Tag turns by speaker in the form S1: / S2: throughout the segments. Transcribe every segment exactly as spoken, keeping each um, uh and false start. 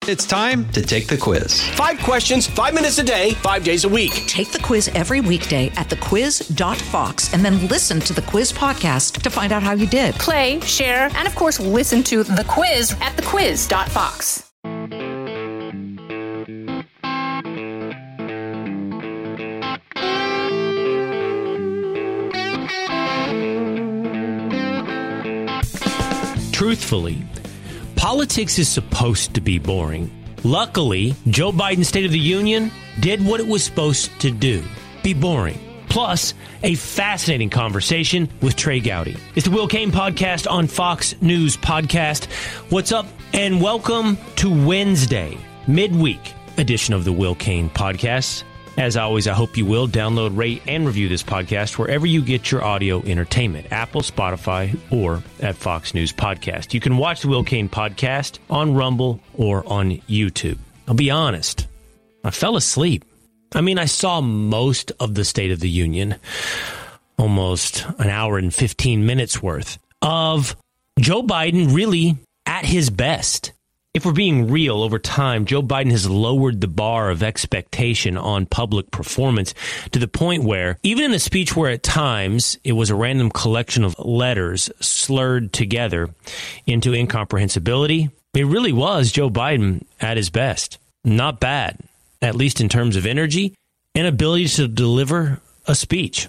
S1: It's time to take the quiz.
S2: Five questions, five minutes a day, five days a week.
S3: Take the quiz every weekday at the quiz dot fox and then listen to the quiz podcast to find out how you did.
S4: Play, share, and of course, listen to the quiz at the quiz dot fox.
S5: Truthfully, politics is supposed to be boring. Luckily, Joe Biden's State of the Union did what it was supposed to do, be boring. Plus, a fascinating conversation with Trey Gowdy. It's the Will Cain Podcast on Fox News Podcast. What's up, and welcome to Wednesday, midweek edition of the Will Cain Podcast. As always, I hope you will download, rate, and review this podcast wherever you get your audio entertainment, Apple, Spotify, or at Fox News Podcast. You can watch the Will Cain Podcast on Rumble or on YouTube. I'll be honest, I fell asleep. I mean, I saw most of the State of the Union, almost an hour and fifteen minutes worth, of Joe Biden really at his best. If we're being real, over time, Joe Biden has lowered the bar of expectation on public performance to the point where, even in a speech where at times it was a random collection of letters slurred together into incomprehensibility, it really was Joe Biden at his best. Not bad, at least in terms of energy and ability to deliver a speech.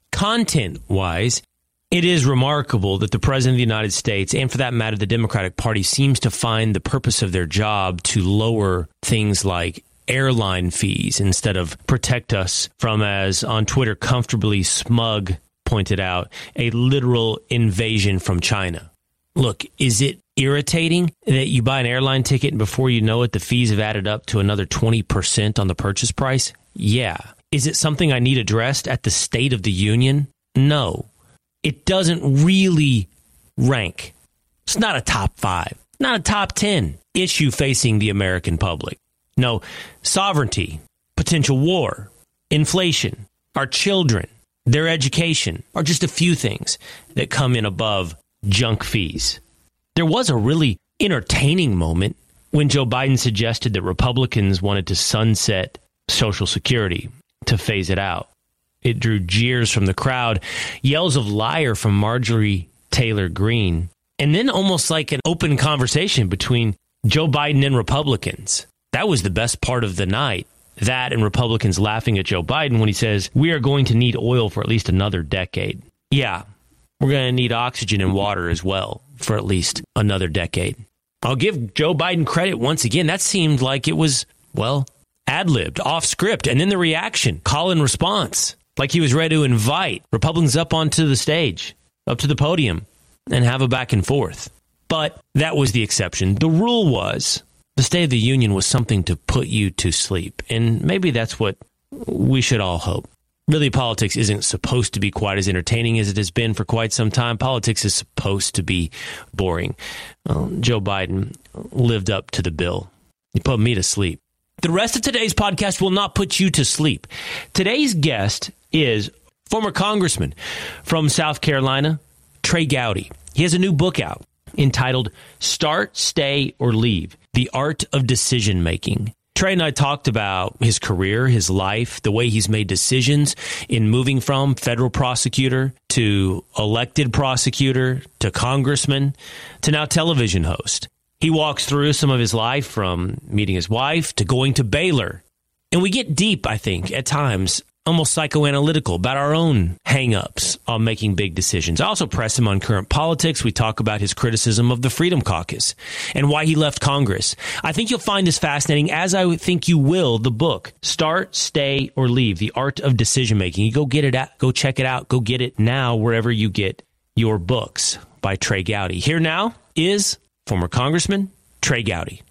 S5: Content-wise, it is remarkable that the President of the United States, and for that matter, the Democratic Party, seems to find the purpose of their job to lower things like airline fees instead of protect us from, as on Twitter, comfortably smug pointed out, a literal invasion from China. Look, is it irritating that you buy an airline ticket and before you know it, the fees have added up to another twenty percent on the purchase price? Yeah. Is it something I need addressed at the State of the Union? No. It doesn't really rank. It's not a top five, not a top ten issue facing the American public. No, sovereignty, potential war, inflation, our children, their education are just a few things that come in above junk fees. There was a really entertaining moment when Joe Biden suggested that Republicans wanted to sunset Social Security, to phase it out. It drew jeers from the crowd, yells of liar from Marjorie Taylor Greene, and then almost like an open conversation between Joe Biden and Republicans. That was the best part of the night. That and Republicans laughing at Joe Biden when he says, we are going to need oil for at least another decade. Yeah, we're going to need oxygen and water as well for at least another decade. I'll give Joe Biden credit once again. That seemed like it was, well, ad-libbed, off script. And then the reaction, call and response. Like he was ready to invite Republicans up onto the stage, up to the podium, and have a back and forth. But that was the exception. The rule was the State of the Union was something to put you to sleep. And maybe that's what we should all hope. Really, politics isn't supposed to be quite as entertaining as it has been for quite some time. Politics is supposed to be boring. Well, Joe Biden lived up to the bill. He put me to sleep. The rest of today's podcast will not put you to sleep. Today's guest is former congressman from South Carolina, Trey Gowdy. He has a new book out entitled Start, Stay, or Leave, The Art of Decision Making. Trey and I talked about his career, his life, the way he's made decisions in moving from federal prosecutor to elected prosecutor to congressman to now television host. He walks through some of his life from meeting his wife to going to Baylor. And we get deep, I think, at times, almost psychoanalytical about our own hang-ups on making big decisions. I also press him on current politics. We talk about his criticism of the Freedom Caucus and why he left Congress. I think you'll find this fascinating, as I think you will, the book, Start, Stay, or Leave, The Art of Decision Making. You go get it out, go check it out, go get it now wherever you get your books by Trey Gowdy. Here now is former Congressman Trey Gowdy.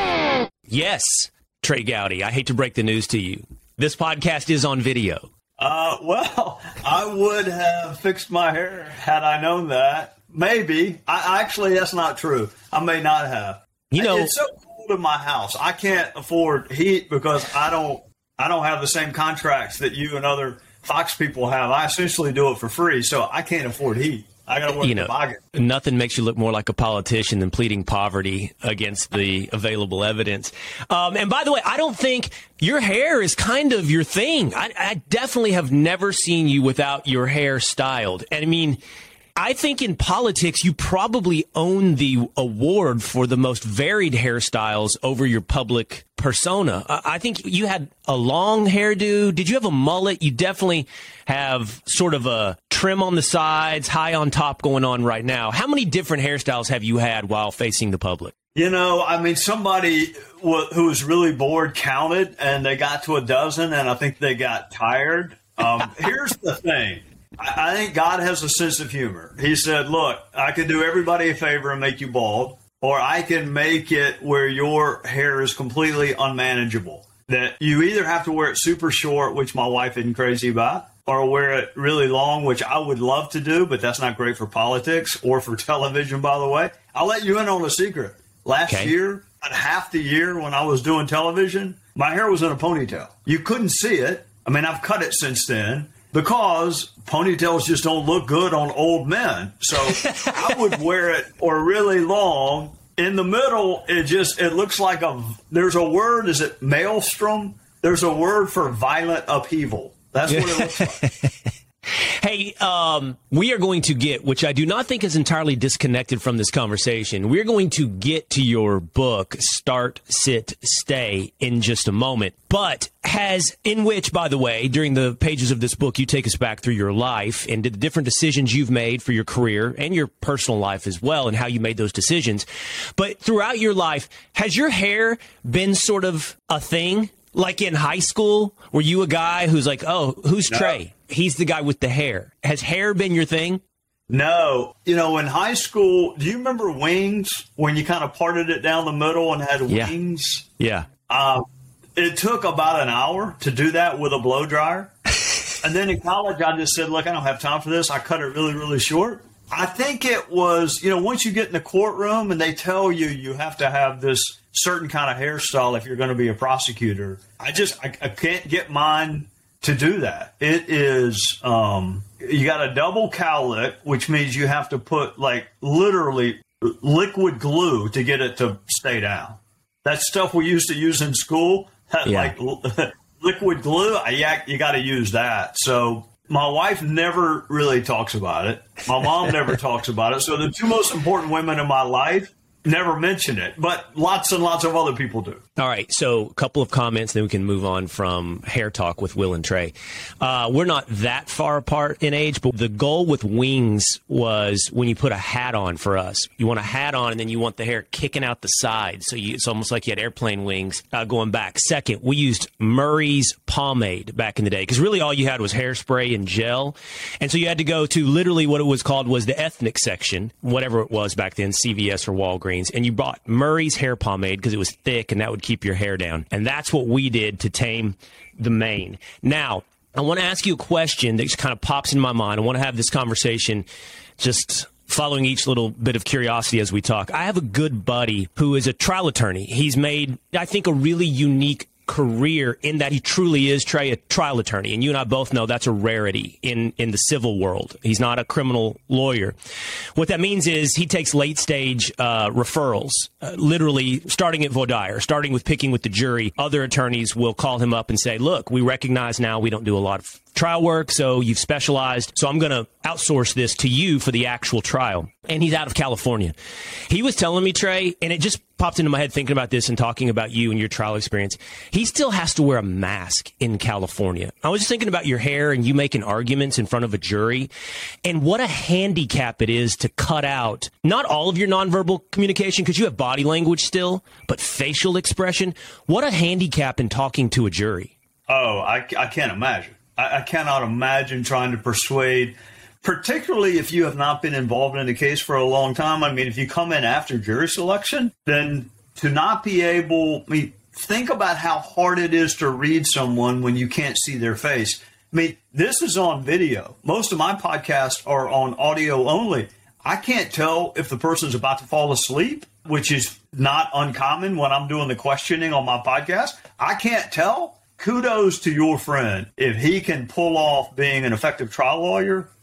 S5: Yes, Trey Gowdy, I hate to break the news to you. This podcast is on video.
S6: Uh, well, I would have fixed my hair had I known that. Maybe. I actually, that's not true. I may not have. You know, it's so cold in my house. I can't afford heat because I don't. I don't have the same contracts that you and other Fox people have. I essentially do it for free, so I can't afford heat. I got to work
S5: you know,
S6: the pocket.
S5: Nothing makes you look more like a politician than pleading poverty against the available evidence. Um, and by the way, I don't think your hair is kind of your thing. I, I definitely have never seen you without your hair styled. And I mean, I think in politics, you probably own the award for the most varied hairstyles over your public persona. I think you had a long hairdo. Did you have a mullet? You definitely have sort of a trim on the sides, high on top going on right now. How many different hairstyles have you had while facing the public?
S6: You know, I mean, somebody w- who was really bored counted, and they got to a dozen, and I think they got tired. Um, here's the thing. I think God has a sense of humor. He said, look, I can do everybody a favor and make you bald, or I can make it where your hair is completely unmanageable. That you either have to wear it super short, which my wife isn't crazy about, or wear it really long, which I would love to do, but that's not great for politics or for television, by the way. I'll let you in on a secret. Last okay. year, at half the year when I was doing television, my hair was in a ponytail. You couldn't see it. I mean, I've cut it since then. Because ponytails just don't look good on old men. So I would wear it or really long. In the middle, it just, it looks like a, there's a word, is it maelstrom? There's a word for violent upheaval. That's what it looks like.
S5: Hey, um, we are going to get, which I do not think is entirely disconnected from this conversation, we're going to get to your book, Start, Sit, Stay, in just a moment. But has, in which, by the way, during the pages of this book, you take us back through your life and the different decisions you've made for your career and your personal life as well, and how you made those decisions. But throughout your life, has your hair been sort of a thing? Like in high school, were you a guy who's like, oh, who's
S6: no.
S5: Trey? He's the guy with the hair. Has hair been your thing?
S6: No. You know, in high school, do you remember Wings when you kind of parted it down the middle and had
S5: yeah.
S6: wings?
S5: Yeah.
S6: Um, it took about an hour to do that with a blow dryer. And then in college, I just said, look, I don't have time for this. I cut it really, really short. I think it was, you know, once you get in the courtroom and they tell you you have to have this certain kind of hairstyle if you're going to be a prosecutor, I just, I, I can't get mine to do that. It is, um, you got a double cowlick, which means you have to put like literally liquid glue to get it to stay down. That stuff we used to use in school, yeah. like liquid glue, yeah, you got to use that. So my wife never really talks about it. My mom never talks about it. So the two most important women in my life never mention it, but lots and lots of other people do.
S5: All right. So a couple of comments, then we can move on from hair talk with Will and Trey. Uh, we're not that far apart in age, but the goal with Wings was when you put a hat on for us, you want a hat on and then you want the hair kicking out the side. So you, it's almost like you had airplane wings uh, going back. Second, we used Murray's pomade back in the day because really all you had was hairspray and gel. And so you had to go to literally what it was called was the ethnic section, whatever it was back then, C V S or Walgreens. And you bought Murray's hair pomade because it was thick and that would keep your hair down. And that's what we did to tame the mane. Now, I want to ask you a question that just kind of pops in my mind. I want to have this conversation just following each little bit of curiosity as we talk. I have a good buddy who is a trial attorney. He's made, I think, a really unique career in that he truly is, Trey, a trial attorney. And you and I both know that's a rarity in, in the civil world. He's not a criminal lawyer. What that means is he takes late stage uh, referrals, uh, literally starting at voir dire, starting with picking with the jury. Other attorneys will call him up and say, look, we recognize now we don't do a lot of trial work, so you've specialized, so I'm going to outsource this to you for the actual trial. And he's out of California. He was telling me, Trey, and it just popped into my head thinking about this and talking about you and your trial experience. He still has to wear a mask in California. I was just thinking about your hair and you making arguments in front of a jury and what a handicap it is to cut out not all of your nonverbal communication because you have body language still, but facial expression. What a handicap in talking to a jury.
S6: Oh, I, I can't imagine. I, I cannot imagine trying to persuade, particularly if you have not been involved in the case for a long time. I mean, if you come in after jury selection, then to not be able, I mean, think about how hard it is to read someone when you can't see their face. I mean, this is on video. Most of my podcasts are on audio only. I can't tell if the person's about to fall asleep, which is not uncommon when I'm doing the questioning on my podcast. I can't tell. Kudos to your friend. If he can pull off being an effective trial lawyer,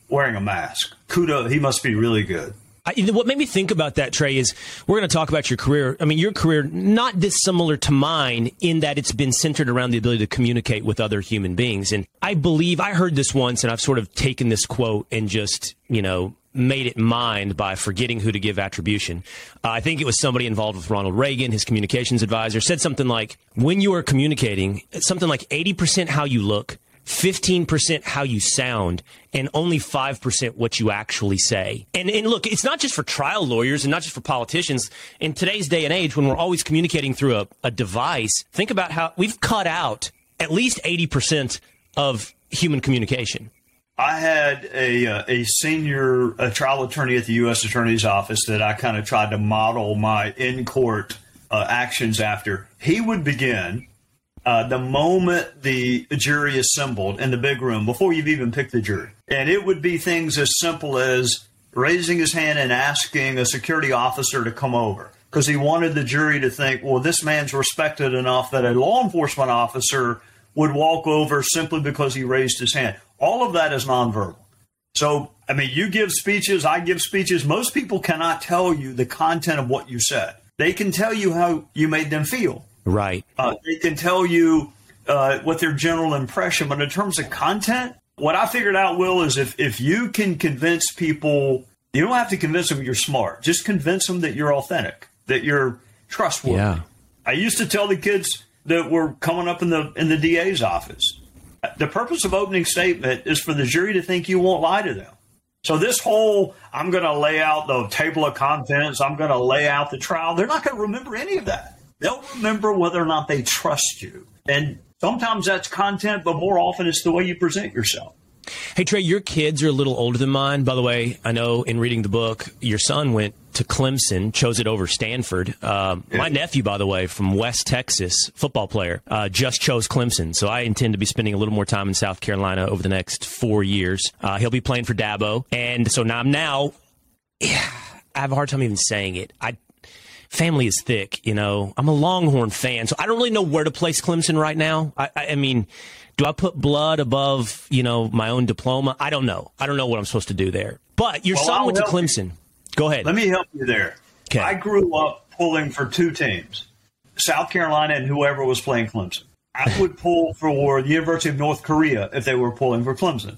S6: wearing a mask. Kudos. He must be really good.
S5: I, what made me think about that, Trey, is we're going to talk about your career. I mean, your career, not dissimilar to mine in that it's been centered around the ability to communicate with other human beings. And I believe I heard this once, and I've sort of taken this quote and just, you know, made it mine by forgetting who to give attribution. Uh, I think it was somebody involved with Ronald Reagan, his communications advisor, said something like, when you are communicating, something like eighty percent how you look, fifteen percent how you sound, and only five percent what you actually say. And, and look, it's not just for trial lawyers and not just for politicians. In today's day and age, when we're always communicating through a, a device, think about how we've cut out at least eighty percent of human communication.
S6: I had a uh, a senior a trial attorney at the U S Attorney's Office that I kind of tried to model my in-court uh, actions after. He would begin uh, the moment the jury assembled in the big room, before you've even picked the jury. And it would be things as simple as raising his hand and asking a security officer to come over, because he wanted the jury to think, well, this man's respected enough that a law enforcement officer would walk over simply because he raised his hand. All of that is nonverbal. So, I mean, you give speeches, I give speeches. Most people cannot tell you the content of what you said. They can tell you how you made them feel.
S5: Right.
S6: Uh, they can tell you uh, what their general impression. But in terms of content, what I figured out, Will, is if, if you can convince people, you don't have to convince them you're smart. Just convince them that you're authentic, that you're trustworthy.
S5: Yeah.
S6: I used to tell the kids that were coming up in the in the D A's office, the purpose of opening statement is for the jury to think you won't lie to them. So this whole, I'm going to lay out the table of contents, I'm going to lay out the trial, they're not going to remember any of that. They'll remember whether or not they trust you. And sometimes that's content, but more often it's the way you present yourself.
S5: Hey, Trey, your kids are a little older than mine. By the way, I know in reading the book, your son went to Clemson, chose it over Stanford. Uh, yeah. My nephew, by the way, from West Texas, football player, uh, just chose Clemson. So I intend to be spending a little more time in South Carolina over the next four years. Uh, he'll be playing for Dabo. And so now I'm now, yeah, I have a hard time even saying it. I Family is thick, you know. I'm a Longhorn fan, so I don't really know where to place Clemson right now. I, I, I mean, do I put blood above, you know, my own diploma? I don't know. I don't know what I'm supposed to do there. But your well, son I'll went to Clemson. You. Go ahead.
S6: Let me help you there.
S5: Okay.
S6: I grew up pulling for two teams, South Carolina and whoever was playing Clemson. I would pull for the University of North Korea if they were pulling for Clemson.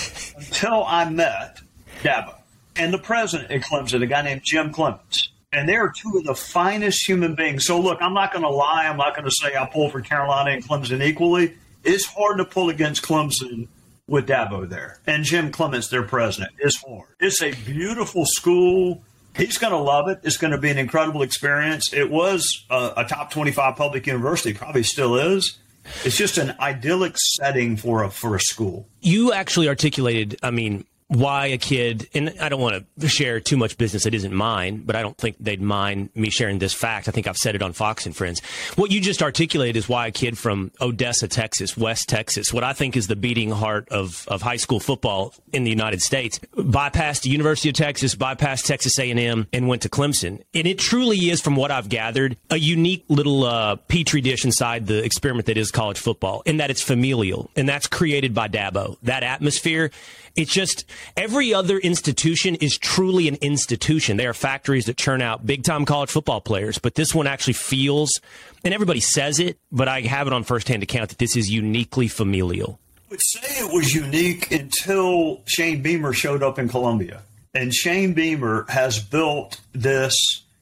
S6: Until I met Dabo and the president at Clemson, a guy named Jim Clements. And they are two of the finest human beings. So, look, I'm not going to lie. I'm not going to say I pull for Carolina and Clemson equally. It's hard to pull against Clemson with Dabo there. And Jim Clements, their president. It's hard. It's a beautiful school. He's going to love it. It's going to be an incredible experience. It was a, a top twenty-five public university, probably still is. It's just an idyllic setting for a for a school.
S5: You actually articulated, I mean, why a kid, and I don't want to share too much business that isn't mine, but I don't think they'd mind me sharing this fact. I think I've said it on Fox and Friends. What you just articulated is why a kid from Odessa, Texas, West Texas, what I think is the beating heart of, of high school football in the United States, bypassed the University of Texas, bypassed Texas A and M, and went to Clemson. And it truly is, from what I've gathered, a unique little uh, petri dish inside the experiment that is college football, in that it's familial, and that's created by Dabo. That atmosphere, it's just every other institution is truly an institution. They are factories that churn out big-time college football players. But this one actually feels, and everybody says it, but I have it on first-hand account that this is uniquely familial.
S6: I would say it was unique until Shane Beamer showed up in Columbia. And Shane Beamer has built this.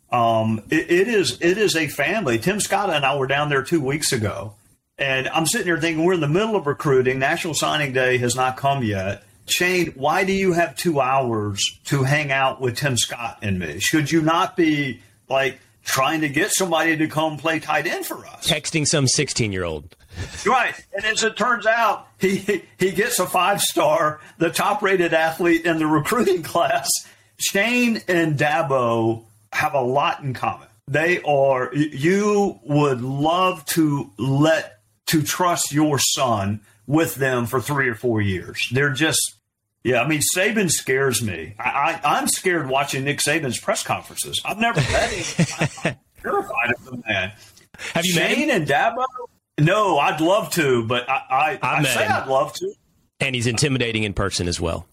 S6: Um, it, it is it is a family. Tim Scott and I were down there two weeks ago. And I'm sitting here thinking, we're in the middle of recruiting. National Signing Day has not come yet. Shane, why do you have two hours to hang out with Tim Scott and me? Should you not be, like, trying to get somebody to come play tight end for us?
S5: Texting some sixteen-year-old.
S6: Right. And as it turns out, he he gets a five-star, the top-rated athlete in the recruiting class. Shane and Dabo have a lot in common. They are, you would love to let, to trust your son with them for three or four years. They're just, yeah, I mean, Saban scares me. I, I, I'm scared watching Nick Saban's press conferences. I've never met him. I'm terrified of the man.
S5: Have you
S6: Shane
S5: met him?
S6: and Dabo? No, I'd love to, but I, I, I say him. I'd love to.
S5: And he's intimidating in person as well.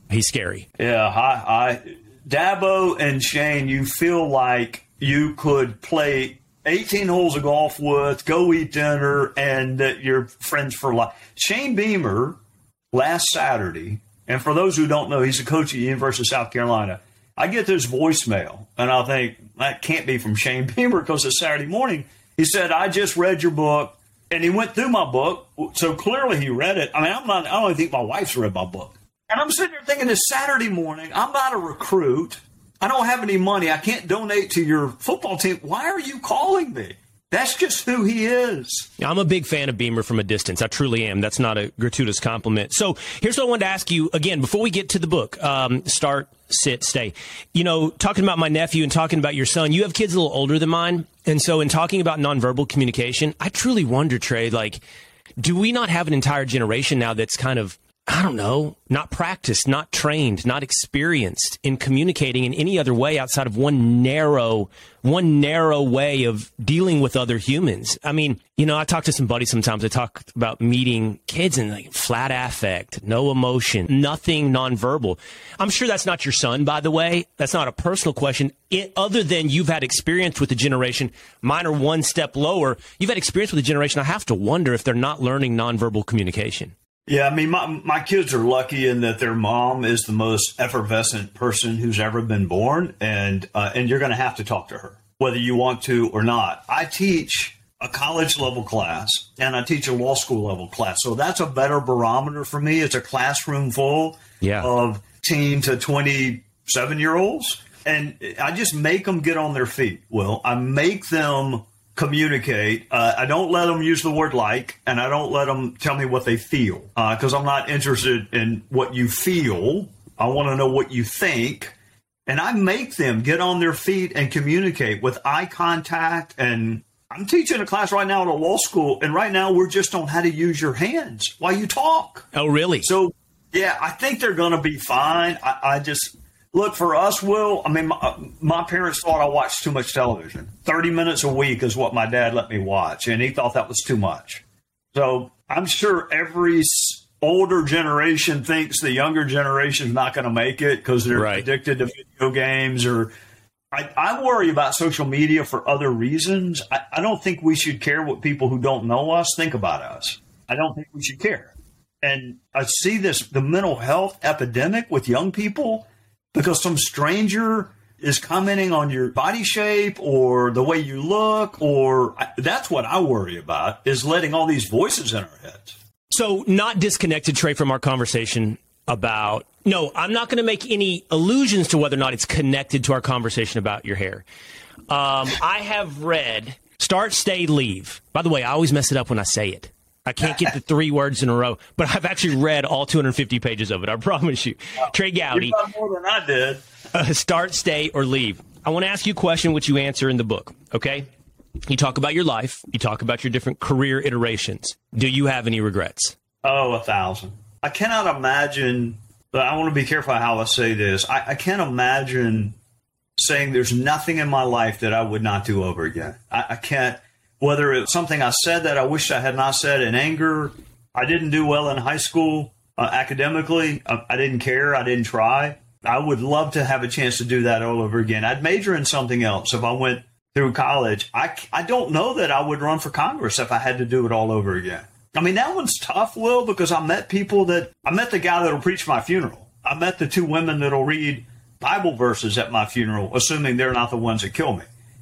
S5: He's scary.
S6: Yeah, I, I Dabo and Shane, you feel like you could play eighteen holes of golf with, go eat dinner, and uh, you're friends for life. Shane Beamer, last Saturday, and for those who don't know, he's a coach at the University of South Carolina. I get this voicemail, and I think, that can't be from Shane Beamer because it's Saturday morning. He said, I just read your book, and he went through my book, so clearly he read it. I mean, I'm not, I don't even think my wife's read my book. And I'm sitting there thinking, it's Saturday morning. I'm not a recruit. I don't have any money. I can't donate to your football team. Why are you calling me? That's just who he is.
S5: I'm a big fan of Beamer from a distance. I truly am. That's not a gratuitous compliment. So here's what I wanted to ask you, again, before we get to the book, um, Start, Sit, Stay. You know, talking about my nephew and talking about your son, you have kids a little older than mine. And so in talking about nonverbal communication, I truly wonder, Trey, like, do we not have an entire generation now that's kind of, I don't know, not practiced, not trained, not experienced in communicating in any other way outside of one narrow, one narrow way of dealing with other humans? I mean, you know, I talk to some buddies sometimes. I talk about meeting kids and like flat affect, no emotion, nothing nonverbal. I'm sure that's not your son, by the way. That's not a personal question. It, other than you've had experience with the generation, mine are one step lower. You've had experience with the generation. I have to wonder if they're not learning nonverbal communication.
S6: Yeah, I mean, my my kids are lucky in that their mom is the most effervescent person who's ever been born, and uh, and you're going to have to talk to her, whether you want to or not. I teach a college-level class, and I teach a law school-level class, so that's a better barometer for me. It's a classroom full
S5: yeah.
S6: of teen to twenty-seven-year-olds, and I just make them get on their feet. Well, I make them communicate. Uh, I don't let them use the word like, and I don't let them tell me what they feel, because uh, I'm not interested in what you feel. I want to know what you think. And I make them get on their feet and communicate with eye contact. And I'm teaching a class right now at a law school, and right now we're just on how to use your hands while you talk.
S5: Oh, really?
S6: So, yeah, I think they're going to be fine. I, I just... Look, for us, Will, I mean, my, my parents thought I watched too much television. thirty minutes a week is what my dad let me watch, and he thought that was too much. So I'm sure every older generation thinks the younger generation is not going to make it because they're right. addicted to video games. Or I, I worry about social media for other reasons. I, I don't think we should care what people who don't know us think about us. I don't think we should care. And I see this, the mental health epidemic with young people, because some stranger is commenting on your body shape or the way you look, or that's what I worry about, is letting all these voices in our heads.
S5: So not disconnected, Trey, from our conversation about, no, I'm not going to make any allusions to whether or not it's connected to our conversation about your hair. Um, I have read Start, Stay, Leave. By the way, I always mess it up when I say it. I can't get the three words in a row, but I've actually read all two hundred fifty pages of it. I promise you. Wow. Trey Gowdy.
S6: You've done more than I did.
S5: Uh, start, Stay, or Leave. I want to ask you a question which you answer in the book, okay? You talk about your life. You talk about your different career iterations. Do you have any regrets?
S6: Oh, a thousand. I cannot imagine, but I want to be careful how I say this. I, I can't imagine saying there's nothing in my life that I would not do over again. I, I can't. Whether it's something I said that I wish I had not said in anger, I didn't do well in high school uh, academically. I, I didn't care. I didn't try. I would love to have a chance to do that all over again. I'd major in something else if I went through college. I, I don't know that I would run for Congress if I had to do it all over again. I mean, that one's tough, Will, because I met people that I met the guy that'll preach my funeral. I met the two women that'll read Bible verses at my funeral, assuming they're not the ones that kill me.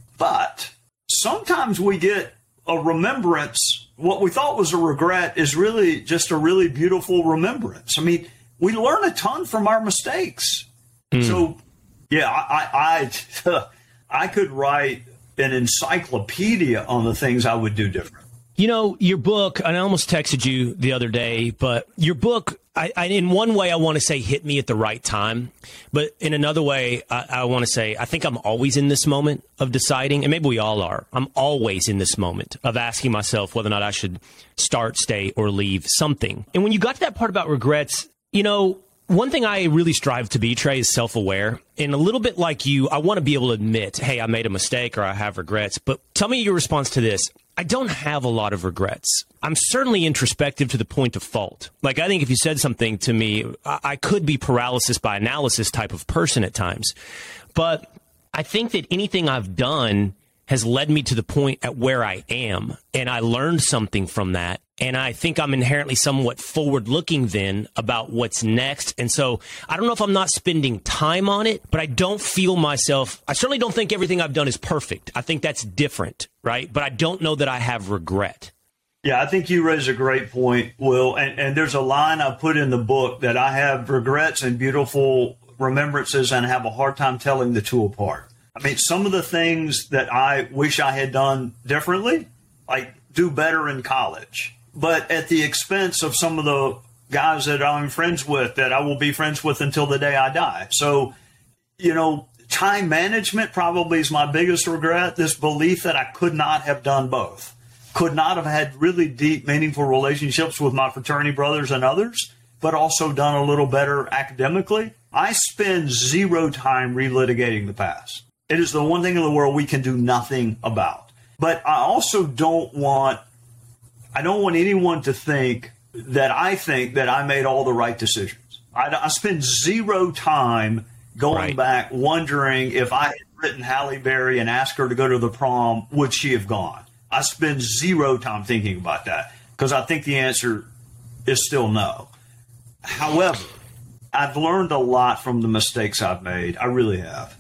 S6: But sometimes we get a remembrance. What we thought was a regret is really just a really beautiful remembrance. I mean, we learn a ton from our mistakes. Mm. So, yeah, I, I, I could write an encyclopedia on the things I would do different.
S5: You know, your book, and I almost texted you the other day, but your book, I, I, in one way, I want to say hit me at the right time. But in another way, I, I want to say I think I'm always in this moment of deciding, and maybe we all are. I'm always in this moment of asking myself whether or not I should start, stay, or leave something. And when you got to that part about regrets, you know, One thing I really strive to be, Trey, is self-aware. And a little bit like you, I want to be able to admit, hey, I made a mistake or I have regrets. But tell me your response to this. I don't have a lot of regrets. I'm certainly introspective to the point of fault. Like, I think if you said something to me, I, I could be paralysis by analysis type of person at times. But I think that anything I've done has led me to the point at where I am. And I learned something from that. And I think I'm inherently somewhat forward-looking then about what's next. And so I don't know if I'm not spending time on it, but I don't feel myself. I certainly don't think everything I've done is perfect. I think that's different, right? But I don't know that I have regret.
S6: Yeah, I think you raise a great point, Will. And, and there's a line I put in the book that I have regrets and beautiful remembrances and have a hard time telling the two apart. I mean, some of the things that I wish I had done differently, like do better in college, but at the expense of some of the guys that I'm friends with, that I will be friends with until the day I die. So, you know, time management probably is my biggest regret, this belief that I could not have done both, could not have had really deep, meaningful relationships with my fraternity brothers and others, but also done a little better academically. I spend zero time relitigating the past. It is the one thing in the world we can do nothing about. But I also don't want I don't want anyone to think that I think that I made all the right decisions. I, I spend zero time going right. back wondering if I had written Halle Berry and asked her to go to the prom, would she have gone? I spend zero time thinking about that because I think the answer is still no. However, I've learned a lot from the mistakes I've made. I really have.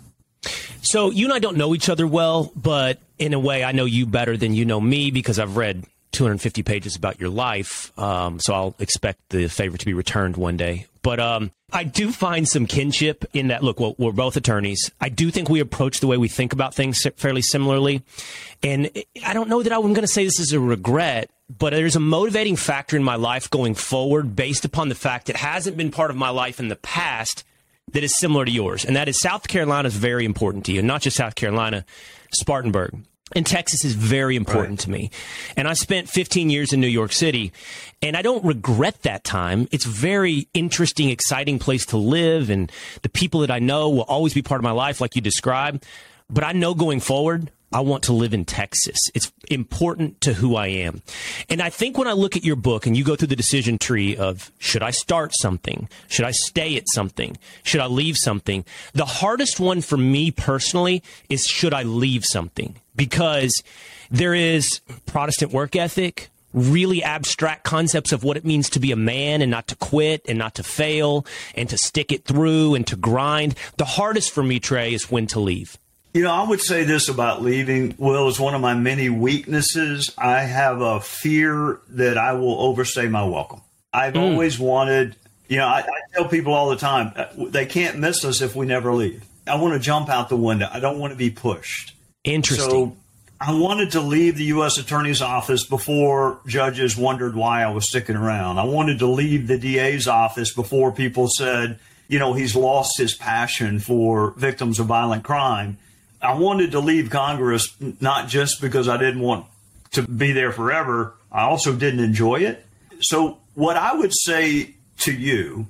S5: So you and I don't know each other well, but in a way I know you better than you know me because I've read two hundred fifty pages about your life. Um, so I'll expect the favor to be returned one day. But um, I do find some kinship in that, look, well, we're both attorneys. I do think we approach the way we think about things fairly similarly. And I don't know that I'm going to say this is a regret, but there's a motivating factor in my life going forward based upon the fact it hasn't been part of my life in the past that is similar to yours. And that is South Carolina is very important to you, and not just South Carolina, Spartanburg. And Texas is very important right. to me. And I spent fifteen years in New York City, and I don't regret that time. It's a very interesting, exciting place to live, and the people that I know will always be part of my life, like you described. But I know going forward, I want to live in Texas. It's important to who I am. And I think when I look at your book and you go through the decision tree of should I start something? Should I stay at something? Should I leave something? The hardest one for me personally is should I leave something? Because there is Protestant work ethic, really abstract concepts of what it means to be a man and not to quit and not to fail and to stick it through and to grind. The hardest for me, Trey, is when to leave.
S6: You know, I would say this about leaving, Will, is one of my many weaknesses. I have a fear that I will overstay my welcome. I've mm. always wanted, you know, I, I tell people all the time, they can't miss us if we never leave. I want to jump out the window. I don't want to be pushed.
S5: Interesting.
S6: So I wanted to leave the U S Attorney's office before judges wondered why I was sticking around. I wanted to leave the D A's office before people said, you know, he's lost his passion for victims of violent crime. I wanted to leave Congress not just because I didn't want to be there forever. I also didn't enjoy it. So what I would say to you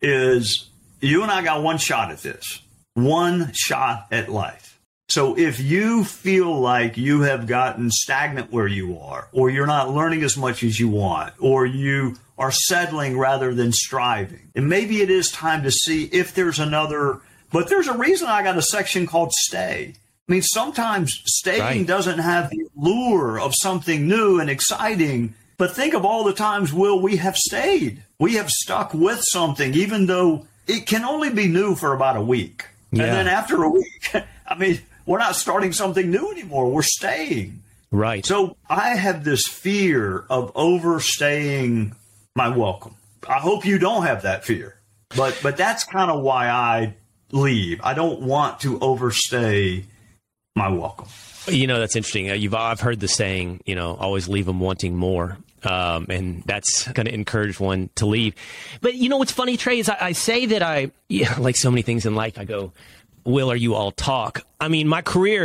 S6: is you and I got one shot at this, one shot at life. So if you feel like you have gotten stagnant where you are, or you're not learning as much as you want, or you are settling rather than striving, and maybe it is time to see if there's another, but there's a reason I got a section called stay. I mean, sometimes staying right. doesn't have the allure of something new and exciting, but think of all the times, Will, we have stayed. We have stuck with something, even though it can only be new for about a week. Yeah. And then after a week, I mean, we're not starting something new anymore. We're staying.
S5: Right.
S6: So I have this fear of overstaying my welcome. I hope you don't have that fear, but but that's kind of why I leave. I don't want to overstay my welcome.
S5: You know, that's interesting. You've I've heard the saying, you know, always leave them wanting more. Um, and that's going to encourage one to leave. But you know, what's funny, Trey, is I, I say that I, yeah, like so many things in life, I go, Will, are you all talk? I mean, my career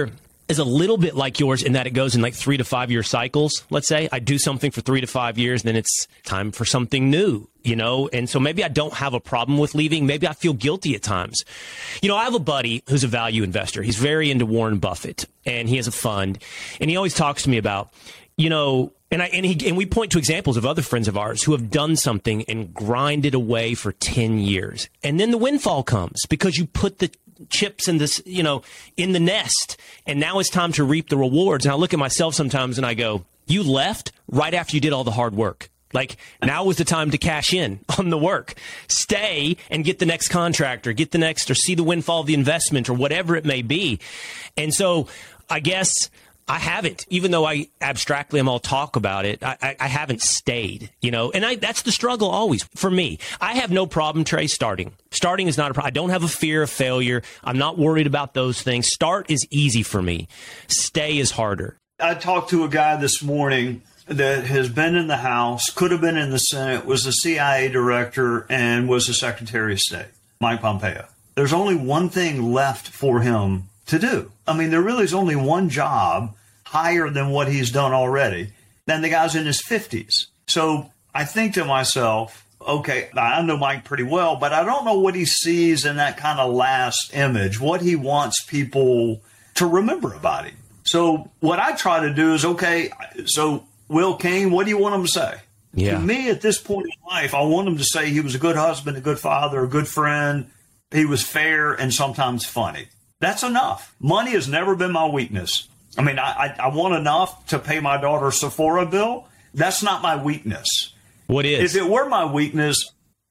S5: is a little bit like yours in that it goes in like three to five year cycles. Let's say I do something for three to five years, and then it's time for something new, you know? And so maybe I don't have a problem with leaving. Maybe I feel guilty at times. You know, I have a buddy who's a value investor. He's very into Warren Buffett, and he has a fund, and he always talks to me about, you know, and I, and he, and we point to examples of other friends of ours who have done something and grinded away for ten years. And then the windfall comes because you put the chips in this, you know, in the nest, and now it's time to reap the rewards. And I look at myself sometimes and I go, you left right after you did all the hard work. Like, now was the time to cash in on the work. Stay and get the next contract or get the next, or see the windfall of the investment or whatever it may be. And so I guess I haven't, even though I abstractly am all talk about it, I, I, I haven't stayed, you know, and I, that's the struggle always for me. I have no problem, Trey, starting. Starting is not a problem. I don't have a fear of failure. I'm not worried about those things. Start is easy for me. Stay is harder.
S6: I talked to a guy this morning that has been in the House, could have been in the Senate, was a C I A director, and was a Secretary of State, Mike Pompeo. There's only one thing left for him to do. I mean, there really is only one job higher than what he's done already. Then the guy's in his fifties. So I think to myself, okay, I know Mike pretty well, but I don't know what he sees in that kind of last image, what he wants people to remember about him. So what I try to do is, okay, so Will Cain, what do you want him to say? Yeah. To me, at this point in life, I want him to say he was a good husband, a good father, a good friend. He was fair and sometimes funny. That's enough. Money has never been my weakness. I mean, I, I, I want enough to pay my daughter's Sephora bill. That's not my weakness.
S5: What is?
S6: If it were my weakness,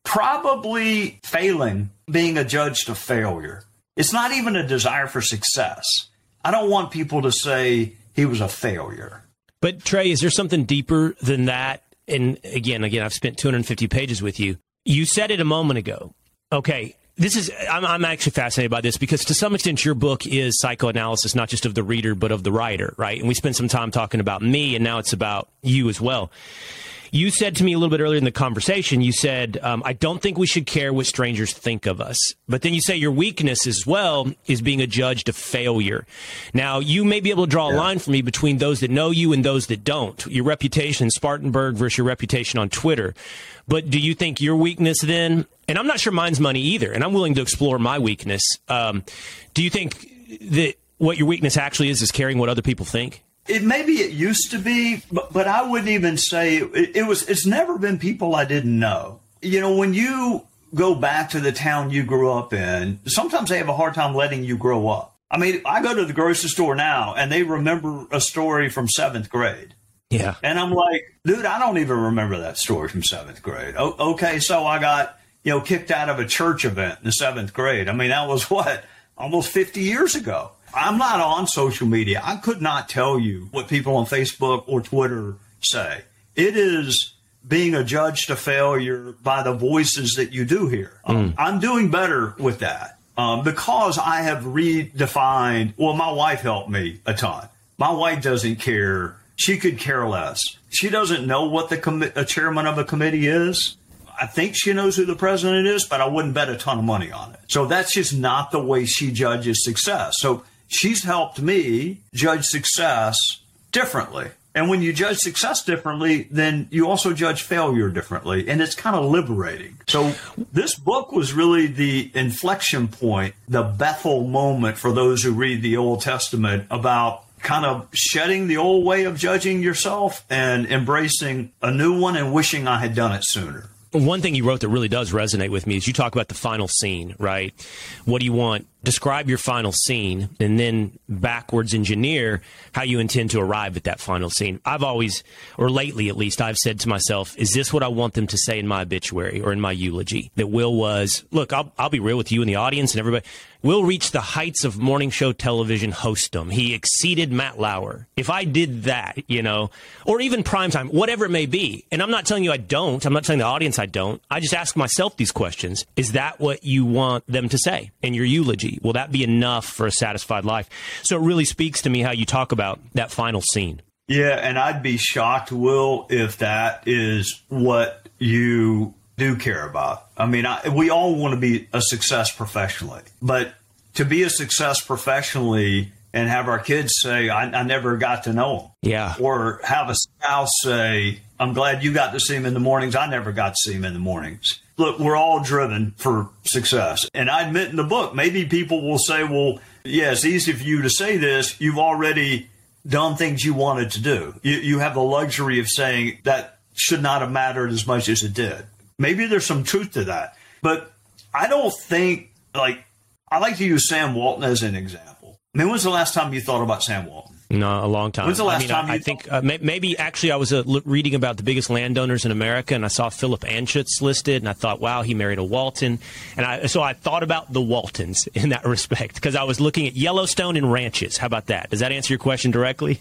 S6: probably failing, being adjudged a failure. It's not even a desire for success. I don't want people to say he was a failure.
S5: But Trey, is there something deeper than that? And again, again, I've spent two hundred fifty pages with you. You said it a moment ago. Okay. This is, I'm, I'm actually fascinated by this because to some extent your book is psychoanalysis, not just of the reader, but of the writer, right? And we spent some time talking about me, and now it's about you as well. You said to me a little bit earlier in the conversation, you said, um, I don't think we should care what strangers think of us. But then you say your weakness as well is being adjudged a failure. Now, you may be able to draw a line for me between those that know you and those that don't. Your reputation in Spartanburg versus your reputation on Twitter. But do you think your weakness then, and I'm not sure mine's money either, and I'm willing to explore my weakness. Um, do you think that what your weakness actually is is caring what other people think?
S6: It maybe it used to be, but, but I wouldn't even say it, it was. It's never been people I didn't know. You know, when you go back to the town you grew up in, sometimes they have a hard time letting you grow up. I mean, I go to the grocery store now and they remember a story from seventh grade.
S5: Yeah.
S6: And I'm like, dude, I don't even remember that story from seventh grade. O- okay, so I got, you know, kicked out of a church event in the seventh grade. I mean, that was what, almost fifty years ago. I'm not on social media. I could not tell you what people on Facebook or Twitter say. It is being adjudged a failure by the voices that you do hear. Mm. Um, I'm doing better with that um, because I have redefined. Well, my wife helped me a ton. My wife doesn't care. She could care less. She doesn't know what the com- a chairman of a committee is. I think she knows who the president is, but I wouldn't bet a ton of money on it. So that's just not the way she judges success. So she's helped me judge success differently. And when you judge success differently, then you also judge failure differently. And it's kind of liberating. So this book was really the inflection point, the Bethel moment for those who read the Old Testament about kind of shedding the old way of judging yourself and embracing a new one and wishing I had done it sooner.
S5: One thing you wrote that really does resonate with me is you talk about the final scene, right? What do you want? Describe your final scene and then backwards engineer how you intend to arrive at that final scene. I've always, or lately at least, I've said to myself, is this what I want them to say in my obituary or in my eulogy? That Will was, look, I'll, I'll be real with you and the audience and everybody. Will reached the heights of morning show television hostdom. He exceeded Matt Lauer. If I did that, you know, or even primetime, whatever it may be, and I'm not telling you I don't, I'm not telling the audience I don't, I just ask myself these questions. Is that what you want them to say in your eulogy? Will that be enough for a satisfied life? So it really speaks to me how you talk about that final scene.
S6: Yeah, and I'd be shocked, Will, if that is what you do care about. I mean, I, we all want to be a success professionally, but to be a success professionally and have our kids say, I, I never got to know him.
S5: Yeah.
S6: Or have a spouse say, I'm glad you got to see him in the mornings. I never got to see him in the mornings. Look, we're all driven for success. And I admit in the book, maybe people will say, well, yeah, it's easy for you to say this. You've already done things you wanted to do. You, you have the luxury of saying that should not have mattered as much as it did. Maybe there's some truth to that. But I don't think, like, I like to use Sam Walton as an example. I mean, when's the last time you thought about Sam Walton?
S5: No, a long time.
S6: When's the last
S5: I mean,
S6: time
S5: I,
S6: you
S5: I think uh, may, maybe actually I was uh, l- reading about the biggest landowners in America, and I saw Philip Anschutz listed, and I thought, wow, he married a Walton. And I, so I thought about the Waltons in that respect, because I was looking at Yellowstone and ranches. How about that? Does that answer your question directly?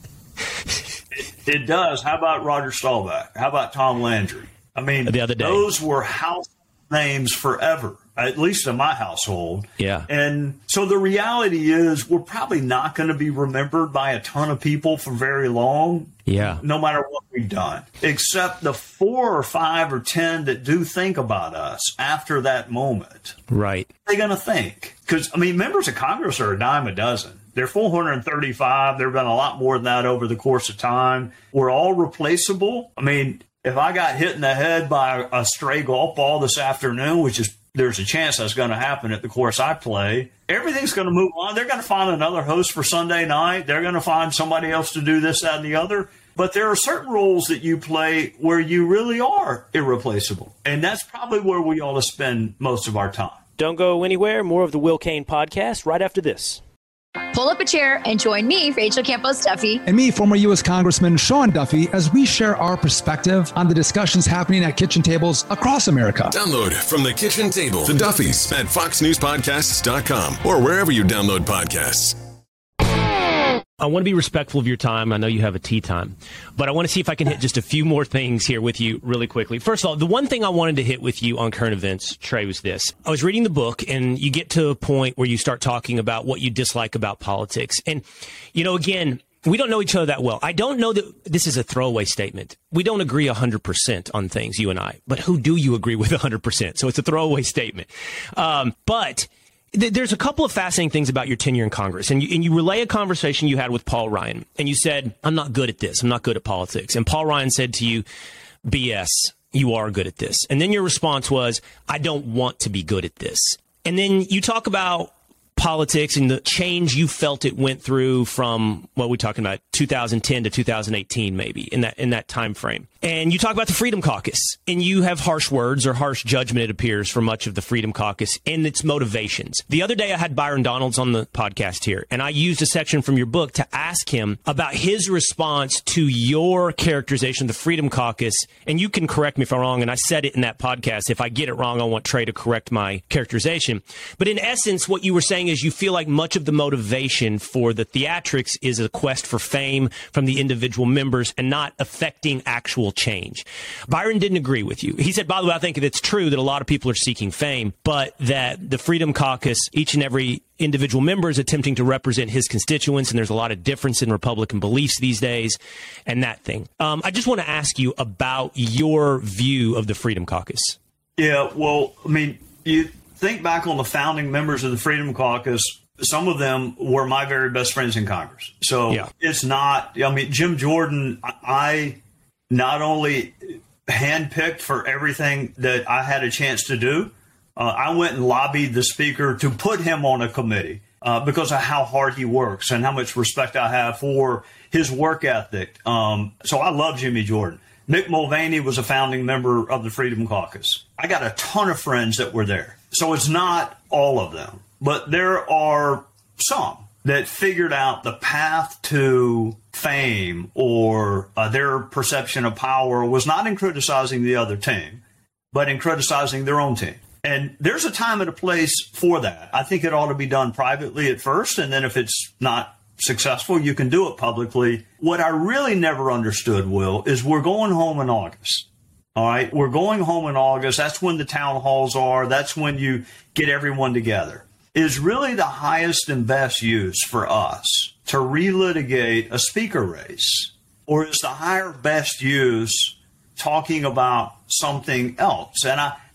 S6: it, it does. How about Roger Staubach? How about Tom Landry? I mean,
S5: the other day,
S6: those were house names forever, at least in my household.
S5: Yeah.
S6: And so the reality is we're probably not going to be remembered by a ton of people for very long.
S5: Yeah.
S6: No matter what we've done, except the four or five or ten that do think about us after that moment.
S5: Right.
S6: They're going to think. Because, I mean, members of Congress are a dime a dozen. They're four hundred thirty-five. There have been a lot more than that over the course of time. We're all replaceable. I mean, if I got hit in the head by a stray golf ball this afternoon, which is there's a chance that's going to happen at the course I play, everything's going to move on. They're going to find another host for Sunday night. They're going to find somebody else to do this, that, and the other. But there are certain roles that you play where you really are irreplaceable. And that's probably where we ought to spend most of our time.
S7: Don't go anywhere. More of the Will Cain podcast right after this.
S8: Pull up a chair and join me, Rachel Campos Duffy.
S9: And me, former U S Congressman Sean Duffy, as we share our perspective on the discussions happening at kitchen tables across America.
S10: Download From the Kitchen Table, The Duffys at fox news podcasts dot com or wherever you download podcasts.
S5: I want to be respectful of your time. I know you have a tea time, but I want to see if I can hit just a few more things here with you really quickly. First of all, the one thing I wanted to hit with you on current events, Trey, was this. I was reading the book, and you get to a point where you start talking about what you dislike about politics. And, you know, again, we don't know each other that well. I don't know that this is a throwaway statement. We don't agree one hundred percent on things, you and I. But who do you agree with one hundred percent? So it's a throwaway statement. Um, but... There's a couple of fascinating things about your tenure in Congress, and you, and you relay a conversation you had with Paul Ryan, and you said, I'm not good at this. I'm not good at politics. And Paul Ryan said to you, B S, you are good at this. And then your response was, I don't want to be good at this. And then you talk about politics and the change you felt it went through from what we're talking about two thousand ten to two thousand eighteen, maybe in that in that time frame. And you talk about the Freedom Caucus, and you have harsh words or harsh judgment, it appears, for much of the Freedom Caucus and its motivations. The other day I had Byron Donalds on the podcast here, and I used a section from your book to ask him about his response to your characterization of the Freedom Caucus. And you can correct me if I'm wrong, and I said it in that podcast. If I get it wrong, I want Trey to correct my characterization. But in essence, what you were saying is you feel like much of the motivation for the theatrics is a quest for fame from the individual members and not affecting actual change. Byron didn't agree with you. He said, by the way, I think it's true that a lot of people are seeking fame, but that the Freedom Caucus, each and every individual member is attempting to represent his constituents, and there's a lot of difference in Republican beliefs these days, and that thing. Um, I just want to ask you about your view of the Freedom Caucus.
S6: Yeah, well, I mean, you think back on the founding members of the Freedom Caucus, some of them were my very best friends in Congress. So yeah. It's not, I mean, Jim Jordan, I not only handpicked for everything that I had a chance to do, uh, I went and lobbied the speaker to put him on a committee uh, because of how hard he works and how much respect I have for his work ethic. Um, so I love Jimmy Jordan. Mick Mulvaney was a founding member of the Freedom Caucus. I got a ton of friends that were there. So it's not all of them, but there are some that figured out the path to fame or uh, their perception of power was not in criticizing the other team, but in criticizing their own team. And there's a time and a place for that. I think it ought to be done privately at first, and then if it's not successful, you can do it publicly. What I really never understood, Will, is we're going home in August. All right, we're going home in August. That's when the town halls are. That's when you get everyone together. Is really the highest and best use for us to relitigate a speaker race? Or is the higher best use talking about something else? And I,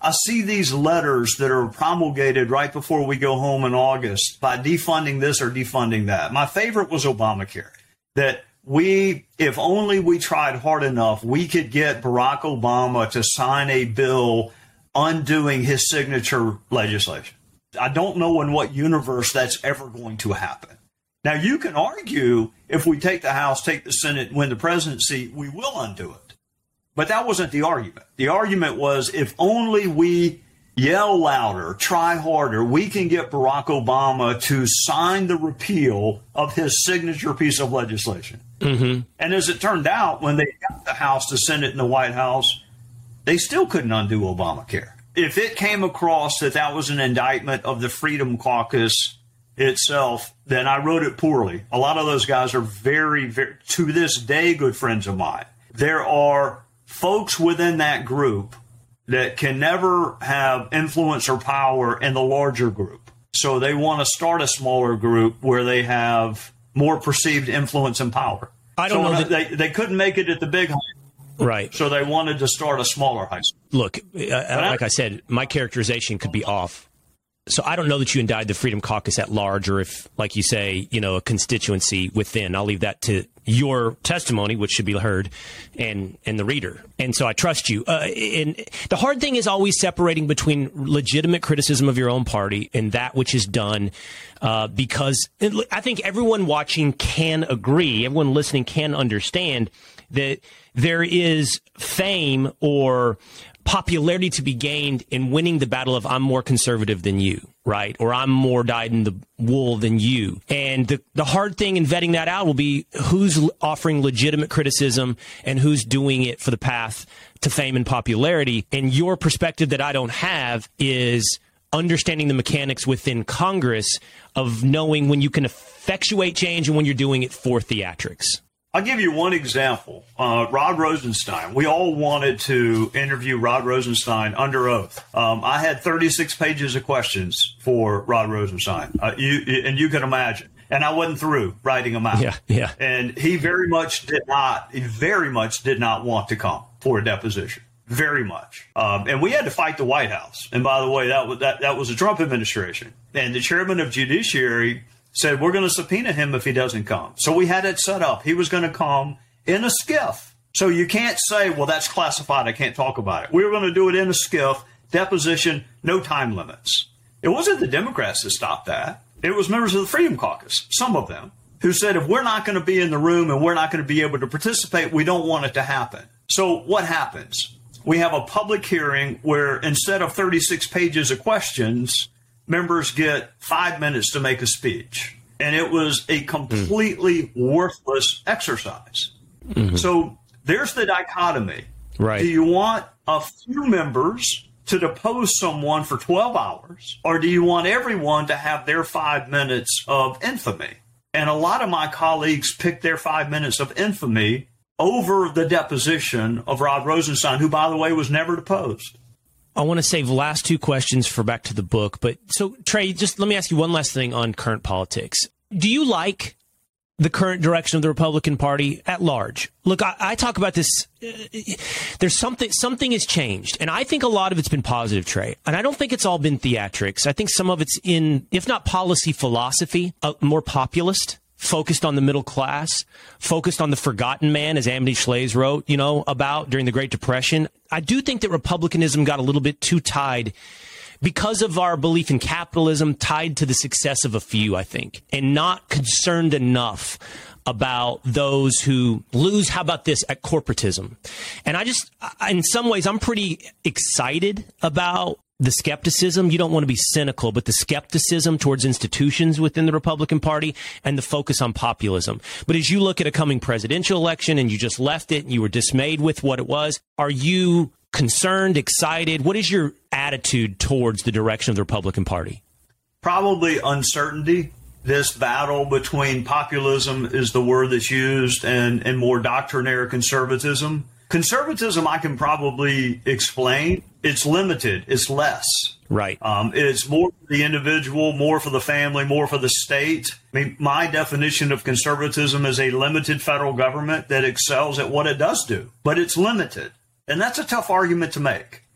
S6: I see these letters that are promulgated right before we go home in August by defunding this or defunding that. My favorite was Obamacare, that we, if only we tried hard enough, we could get Barack Obama to sign a bill undoing his signature legislation. I don't know in what universe that's ever going to happen. Now, you can argue if we take the House, take the Senate, win the presidency, we will undo it. But that wasn't the argument. The argument was if only we yell louder, try harder, we can get Barack Obama to sign the repeal of his signature piece of legislation. Mm-hmm. And as it turned out, when they got the House, the Senate, and the White House, they still couldn't undo Obamacare. If it came across that that was an indictment of the Freedom Caucus itself, then I wrote it poorly. A lot of those guys are very, very, to this day, good friends of mine. There are folks within that group that can never have influence or power in the larger group. So they want to start a smaller group where they have more perceived influence and power.
S5: I don't
S6: so
S5: know. That-
S6: they, they couldn't make it at the big high school.
S5: Right.
S6: So they wanted to start a smaller high school.
S5: Look, uh, like I said, my characterization could be off. So I don't know that you indicted the Freedom Caucus at large, or if, like you say, you know, a constituency within. I'll leave that to your testimony, which should be heard, and and the reader. And so I trust you. Uh, and the hard thing is always separating between legitimate criticism of your own party and that which is done, uh, because I think everyone watching can agree, everyone listening can understand that there is fame or popularity to be gained in winning the battle of I'm more conservative than you, right? Or I'm more dyed in the wool than you. And the, the hard thing in vetting that out will be who's offering legitimate criticism and who's doing it for the path to fame and popularity. And your perspective that I don't have is understanding the mechanics within Congress of knowing when you can effectuate change and when you're doing it for theatrics.
S6: I'll give you one example. Uh, Rod Rosenstein. We all wanted to interview Rod Rosenstein under oath. Um, I had thirty-six pages of questions for Rod Rosenstein, uh, you, and you can imagine. And I wasn't through writing them out.
S5: Yeah, yeah.
S6: And he very much did not, he very much did not want to come for a deposition. Very much. Um, and we had to fight the White House. And by the way, that was, that, that was the Trump administration. And the chairman of Judiciary said, we're going to subpoena him if he doesn't come. So we had it set up. He was going to come in a skiff. So you can't say, well, that's classified, I can't talk about it. We were going to do it in a skiff, deposition, no time limits. It wasn't the Democrats that stopped that. It was members of the Freedom Caucus, some of them, who said, if we're not going to be in the room and we're not going to be able to participate, we don't want it to happen. So what happens? We have a public hearing where instead of thirty-six pages of questions, members get five minutes to make a speech. And it was a completely mm. worthless exercise. Mm-hmm. So there's the dichotomy.
S5: Right.
S6: Do you want a few members to depose someone for twelve hours, or do you want everyone to have their five minutes of infamy? And a lot of my colleagues picked their five minutes of infamy over the deposition of Rod Rosenstein, who, by the way, was never deposed.
S5: I want to save the last two questions for back to the book. But so, Trey, just let me ask you one last thing on current politics. Do you like the current direction of the Republican Party at large? Look, I, I talk about this. Uh, there's something, something has changed. And I think a lot of it's been positive, Trey. And I don't think it's all been theatrics. I think some of it's in, if not policy philosophy, uh, more populist, focused on the middle class, focused on the forgotten man, as Amity Shlaes wrote, you know, about during the Great Depression. I do think that Republicanism got a little bit too tied because of our belief in capitalism, tied to the success of a few, I think, and not concerned enough about those who lose, how about this, at corporatism. And I just, in some ways, I'm pretty excited about the skepticism. You don't want to be cynical, but the skepticism towards institutions within the Republican Party and the focus on populism. But as you look at a coming presidential election and you just left it and you were dismayed with what it was, are you concerned, excited? What is your attitude towards the direction of the Republican Party?
S6: Probably uncertainty. This battle between populism is the word that's used and, and more doctrinaire conservatism. Conservatism, I can probably explain. It's limited. It's less.
S5: Right.
S6: Um, it's more for the individual, more for the family, more for the state. I mean, my definition of conservatism is a limited federal government that excels at what it does do, but it's limited. And that's a tough argument to make.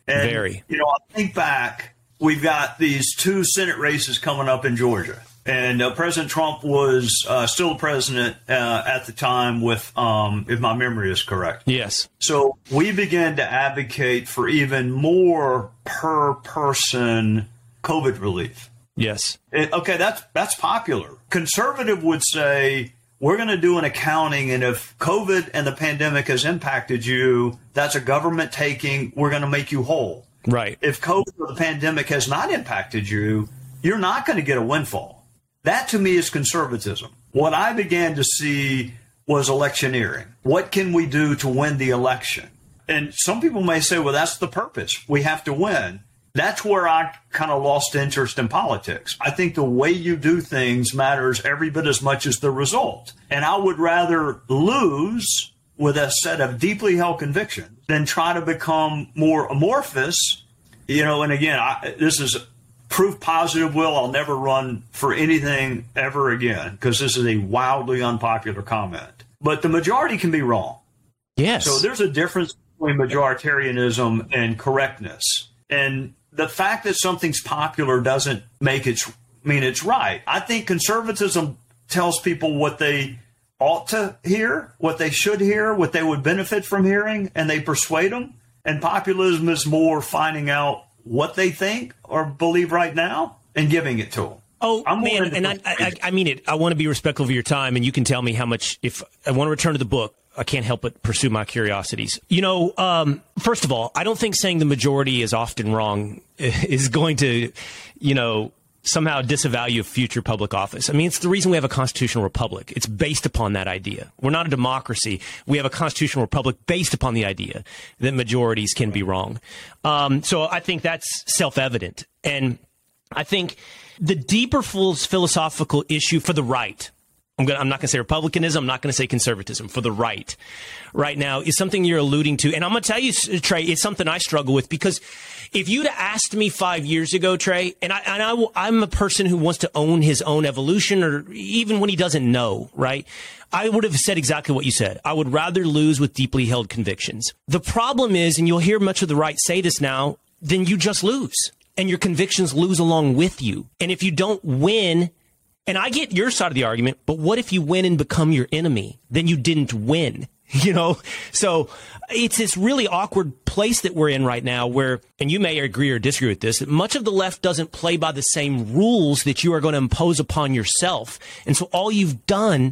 S6: And,
S5: Very.
S6: You know, I think back, we've got these two Senate races coming up in Georgia. And uh, President Trump was uh, still president uh, at the time with, um, if my memory is correct.
S5: Yes.
S6: So we began to advocate for even more per person COVID relief.
S5: Yes.
S6: It, okay, that's that's popular. Conservative would say, we're going to do an accounting, and if COVID and the pandemic has impacted you, that's a government taking. We're going to make you whole.
S5: Right.
S6: If COVID or the pandemic has not impacted you, you're not going to get a windfall. That, to me, is conservatism. What I began to see was electioneering. What can we do to win the election? And some people may say, well, that's the purpose. We have to win. That's where I kind of lost interest in politics. I think the way you do things matters every bit as much as the result. And I would rather lose with a set of deeply held convictions than try to become more amorphous. You know, and again, I, this is proof positive, Will. I'll never run for anything ever again because this is a wildly unpopular comment. But the majority can be wrong.
S5: Yes.
S6: So there's a difference between majoritarianism and correctness. And the fact that something's popular doesn't make it mean it's right. I think conservatism tells people what they ought to hear, what they should hear, what they would benefit from hearing, and they persuade them. And populism is more finding out what they think or believe right now and giving it to them.
S5: Oh, I'm man, and I, I, I mean it. I want to be respectful of your time, and you can tell me how much, if I want to return to the book, I can't help but pursue my curiosities. You know, um, first of all, I don't think saying the majority is often wrong is going to, you know, somehow disavow future public office. I mean, it's the reason we have a constitutional republic. It's based upon that idea. We're not a democracy. We have a constitutional republic based upon the idea that majorities can be wrong. Um, so I think that's self-evident. And I think the deeper philosophical issue for the right, I'm, gonna, I'm not going to say republicanism, I'm not going to say conservatism, for the right right now is something you're alluding to. And I'm going to tell you, Trey, it's something I struggle with, because if you'd asked me five years ago, Trey, and, I, and I, I'm a person who wants to own his own evolution, or even when he doesn't know, right? I would have said exactly what you said. I would rather lose with deeply held convictions. The problem is, and you'll hear much of the right say this now, then you just lose. And your convictions lose along with you. And if you don't win, and I get your side of the argument, but what if you win and become your enemy? Then you didn't win, you know? So it's this really awkward place that we're in right now where, and you may agree or disagree with this, that much of the left doesn't play by the same rules that you are going to impose upon yourself. And so all you've done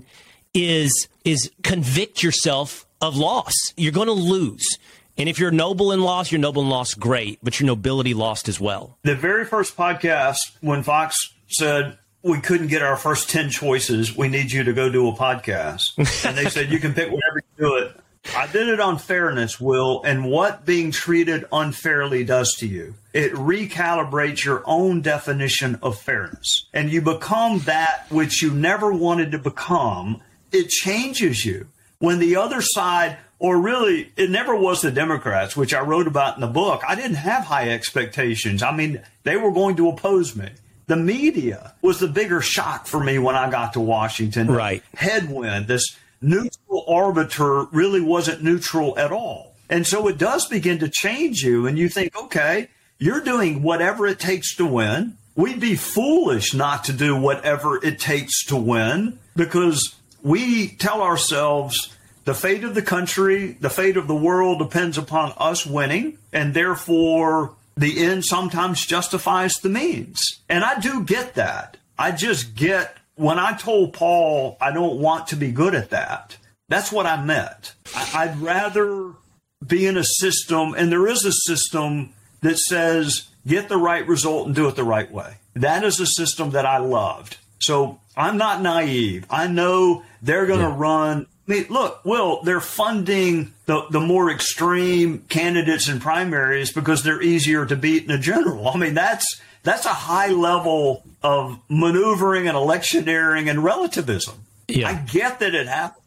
S5: is, is convict yourself of loss. You're going to lose. And if you're noble in loss, you're noble in loss, great, but your nobility lost as well.
S6: The very first podcast, when Fox said we couldn't get our first ten choices, we need you to go do a podcast. And they said, you can pick whatever you do it. I did it on fairness, Will, and what being treated unfairly does to you. It recalibrates your own definition of fairness. And you become that which you never wanted to become. It changes you. When the other side, or really, it never was the Democrats, which I wrote about in the book. I didn't have high expectations. I mean, they were going to oppose me. The media was the bigger shock for me when I got to Washington.
S5: Right.
S6: Headwind, this neutral arbiter really wasn't neutral at all. And so it does begin to change you. And you think, okay, you're doing whatever it takes to win. We'd be foolish not to do whatever it takes to win, because we tell ourselves the fate of the country, the fate of the world depends upon us winning, and therefore the end sometimes justifies the means. And I do get that. I just get, when I told Paul I don't want to be good at that, that's what I meant. I'd rather be in a system, and there is a system that says get the right result and do it the right way. That is a system that I loved. So I'm not naive. I know they're going to yeah. run. I mean, look, Will, they're funding the, the more extreme candidates in primaries because they're easier to beat in a general. I mean, that's that's a high level of maneuvering and electioneering and relativism. Yeah. I get that it happens.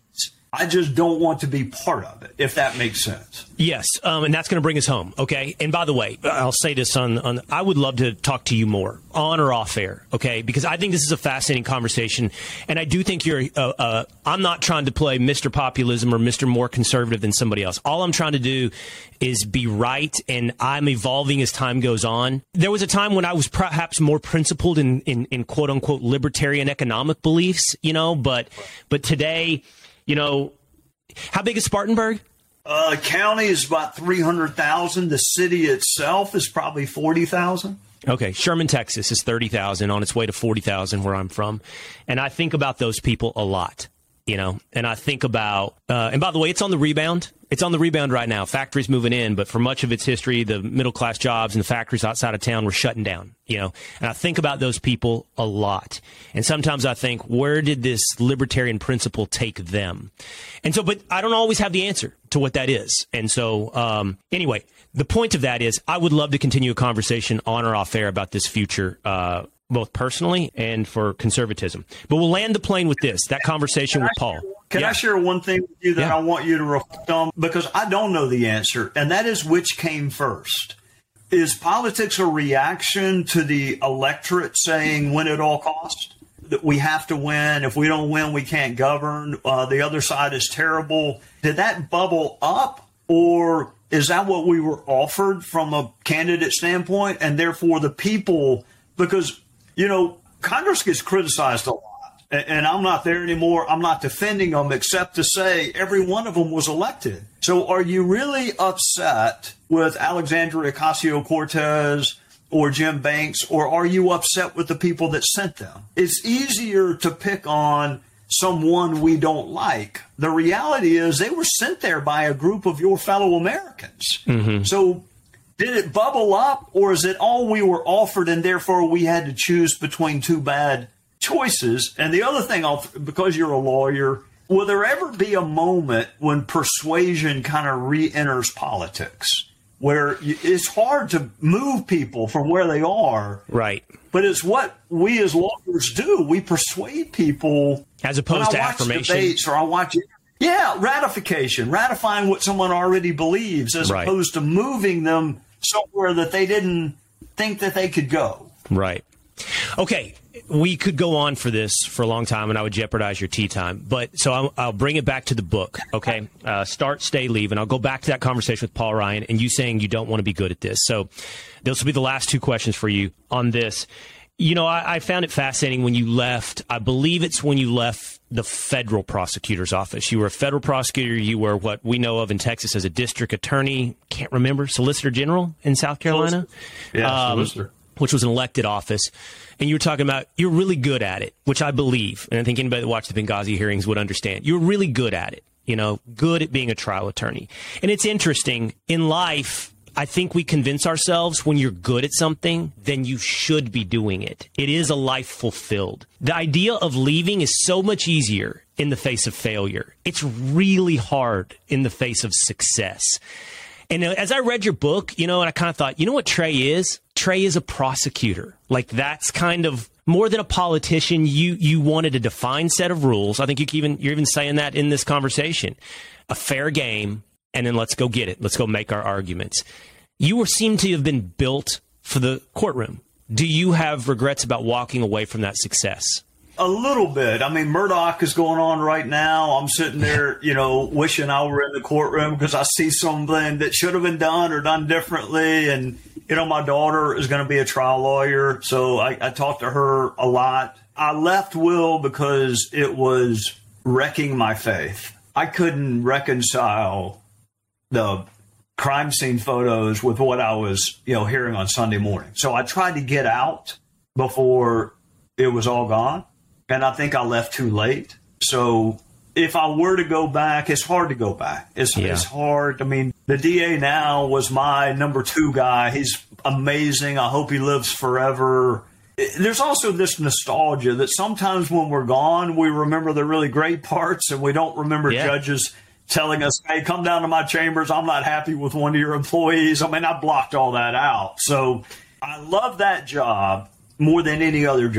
S6: I just don't want to be part of it, if that makes sense.
S5: Yes, um, and that's going to bring us home, okay? And by the way, I'll say this on, on, I would love to talk to you more, on or off air, okay? Because I think this is a fascinating conversation, and I do think you're, uh, uh, I'm not trying to play Mister Populism or Mister More Conservative than somebody else. All I'm trying to do is be right, and I'm evolving as time goes on. There was a time when I was perhaps more principled in, in, in quote-unquote libertarian economic beliefs, you know, but but today... You know, how big is Spartanburg?
S6: Uh, county is about three hundred thousand. The city itself is probably forty thousand.
S5: Okay. Sherman, Texas is thirty thousand, on its way to forty thousand where I'm from. And I think about those people a lot, you know, and I think about, uh, and by the way, it's on the rebound. It's on the rebound right now. Factories moving in, but for much of its history, the middle class jobs and the factories outside of town were shutting down, you know, and I think about those people a lot. And sometimes I think, where did this libertarian principle take them? And so, but I don't always have the answer to what that is. And so, um, anyway, the point of that is I would love to continue a conversation on or off air about this future, uh, both personally and for conservatism. But we'll land the plane with this, that conversation with Paul.
S6: Can yeah. I share one thing with you that yeah. I want you to reflect on? Because I don't know the answer, and that is which came first. Is politics a reaction to the electorate saying win at all costs? That we have to win. If we don't win, we can't govern. Uh, the other side is terrible. Did that bubble up, or is that what we were offered from a candidate standpoint? And therefore the people, because, you know, Congress gets criticized a lot. And I'm not there anymore. I'm not defending them except to say every one of them was elected. So are you really upset with Alexandria Ocasio-Cortez or Jim Banks, or are you upset with the people that sent them? It's easier to pick on someone we don't like. The reality is they were sent there by a group of your fellow Americans. Mm-hmm. So did it bubble up, or is it all we were offered and therefore we had to choose between two bad choices? And the other thing, I'll, because you're a lawyer, will there ever be a moment when persuasion kind of re-enters politics, where it's hard to move people from where they are?
S5: Right.
S6: But it's what we as lawyers do. We persuade people.
S5: As opposed to
S6: affirmation.
S5: affirmation.
S6: Debates, or I watch it. Yeah, ratification, ratifying what someone already believes, as right. opposed to moving them somewhere that they didn't think that they could go.
S5: Right. Okay. We could go on for this for a long time, and I would jeopardize your tea time. But so I'll, I'll bring it back to the book, okay? Uh, start, stay, leave, and I'll go back to that conversation with Paul Ryan and you saying you don't want to be good at this. So those will be the last two questions for you on this. You know, I, I found it fascinating when you left. I believe it's when you left the federal prosecutor's office. You were a federal prosecutor. You were what we know of in Texas as a district attorney. Can't remember. Solicitor General in South Carolina?
S6: Yeah, um, solicitor.
S5: Which was an elected office. And you were talking about you're really good at it, which I believe, and I think anybody that watched the Benghazi hearings would understand. You're really good at it, you know, good at being a trial attorney. And it's interesting. In life, I think we convince ourselves when you're good at something, then you should be doing it. It is a life fulfilled. The idea of leaving is so much easier in the face of failure. It's really hard in the face of success. And as I read your book, you know, and I kind of thought, you know what Trey is? Trey is a prosecutor. Like, that's kind of more than a politician. You you wanted a defined set of rules. I think you can even, you're even saying that in this conversation. A fair game, and then let's go get it. Let's go make our arguments. You were seem to have been built for the courtroom. Do you have regrets about walking away from that success?
S6: A little bit. I mean, Murdoch is going on right now. I'm sitting there, you know, wishing I were in the courtroom because I see something that should have been done or done differently. And, you know, my daughter is going to be a trial lawyer, so I, I talked to her a lot. I left Will because it was wrecking my faith. I couldn't reconcile the crime scene photos with what I was, you know, hearing on Sunday morning. So I tried to get out before it was all gone. And I think I left too late. So if I were to go back, it's hard to go back. It's, yeah. it's hard. I mean, the D A now was my number two guy. He's amazing. I hope he lives forever. There's also this nostalgia that sometimes when we're gone, we remember the really great parts and we don't remember yeah. judges telling us, hey, come down to my chambers. I'm not happy with one of your employees. I mean, I blocked all that out. So I love that job more than any other job.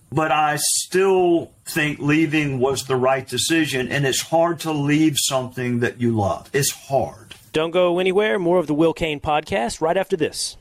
S6: but I still think leaving was the right decision. And it's hard to leave something that you love. It's hard.
S7: Don't go anywhere. More of the Will Cain podcast right after this.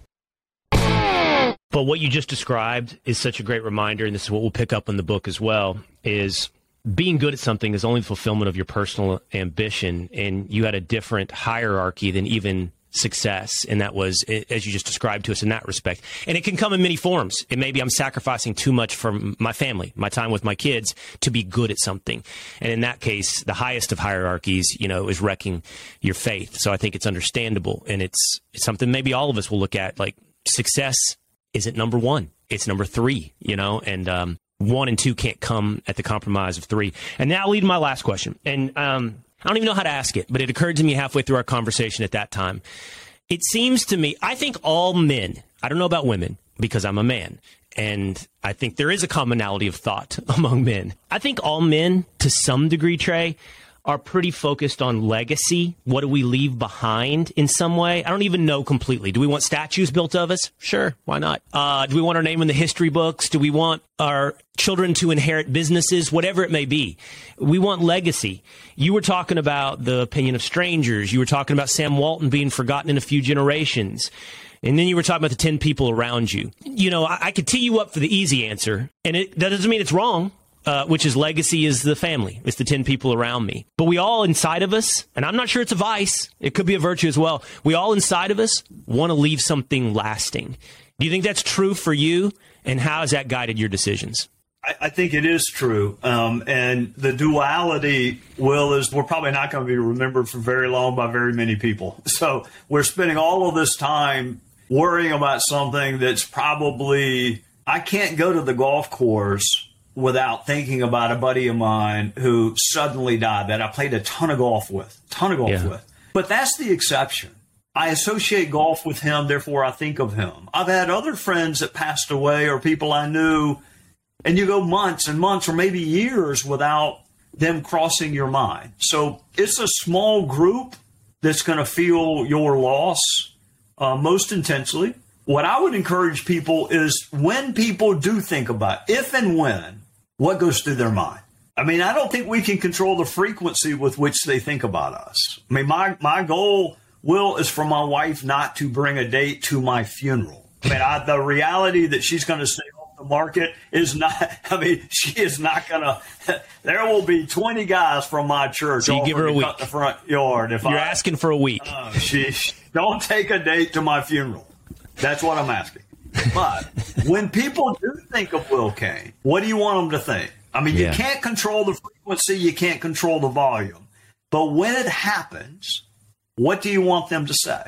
S5: But what you just described is such a great reminder, and this is what we'll pick up in the book as well, is being good at something is only the fulfillment of your personal ambition, and you had a different hierarchy than even success, and that was, as you just described to us in that respect. And it can come in many forms. It may be I'm sacrificing too much from my family, my time with my kids, to be good at something. And in that case, the highest of hierarchies, you know, is wrecking your faith. So I think it's understandable, and it's, it's something maybe all of us will look at, like success isn't number one. It's number three, you know, and um, one and two can't come at the compromise of three. And now I'll lead to my last question. And um, I don't even know how to ask it, but it occurred to me halfway through our conversation at that time. It seems to me, I think all men, I don't know about women because I'm a man, and I think there is a commonality of thought among men. I think all men, to some degree, Trey, are pretty focused on legacy. What do we leave behind in some way? I don't even know completely. Do we want statues built of us? Sure, why not? Uh, do we want our name in the history books? Do we want our children to inherit businesses? Whatever it may be. We want legacy. You were talking about the opinion of strangers. You were talking about Sam Walton being forgotten in a few generations. And then you were talking about the ten people around you. You know, I, I could tee you up for the easy answer, and it, that doesn't mean it's wrong. Uh, which is legacy is the family. It's the ten people around me. But we all inside of us, and I'm not sure it's a vice. It could be a virtue as well. We all inside of us want to leave something lasting. Do you think that's true for you? And how has that guided your decisions?
S6: I, I think it is true. Um, and the duality, Will, is we're probably not going to be remembered for very long by very many people. So we're spending all of this time worrying about something that's probably, I can't go to the golf course without thinking about a buddy of mine who suddenly died that I played a ton of golf with, ton of golf yeah. with. But that's the exception. I associate golf with him, therefore I think of him. I've had other friends that passed away or people I knew, and you go months and months or maybe years without them crossing your mind. So it's a small group that's going to feel your loss uh, most intensely. What I would encourage people is when people do think about, if and when, what goes through their mind. I mean, I don't think we can control the frequency with which they think about us. I mean, my, my goal, Will, is for my wife not to bring a date to my funeral. I mean, I, the reality that she's going to stay off the market is not, I mean, she is not going to, there will be twenty guys from my church.
S5: So you give her a week.
S6: Cut the front yard. If
S5: You're
S6: I,
S5: asking for a week.
S6: Uh, she, don't take a date to my funeral. That's what I'm asking. But when people do think of Will Cain, what do you want them to think? I mean, yeah. you can't control the frequency. You can't control the volume. But when it happens, what do you want them to say?